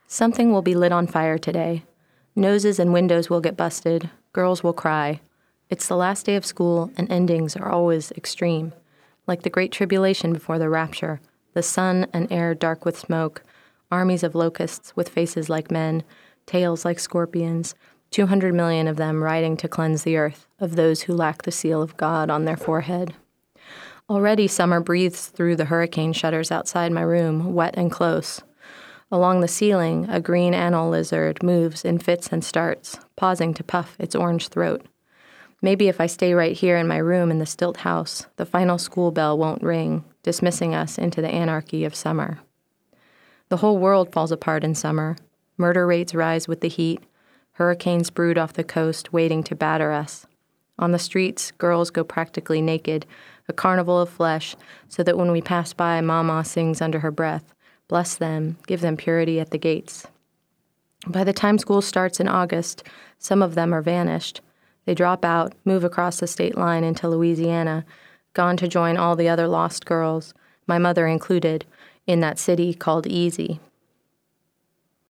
Something will be lit on fire today. Noses and windows will get busted. Girls will cry. It's the last day of school, and endings are always extreme. Like the Great Tribulation before the rapture, the sun and air dark with smoke, armies of locusts with faces like men, tails like scorpions, 200 million of them riding to cleanse the earth of those who lack the seal of God on their forehead. Already summer breathes through the hurricane shutters outside my room, wet and close. Along the ceiling, a green anole lizard moves in fits and starts, pausing to puff its orange throat. Maybe if I stay right here in my room in the stilt house, the final school bell won't ring, dismissing us into the anarchy of summer. The whole world falls apart in summer. Murder rates rise with the heat. Hurricanes brood off the coast, waiting to batter us. On the streets, girls go practically naked, a carnival of flesh, so that when we pass by, Mama sings under her breath, "Bless them, give them purity at the gates." By the time school starts in August, some of them are vanished. They drop out, move across the state line into Louisiana, gone to join all the other lost girls, my mother included, in that city called Easy.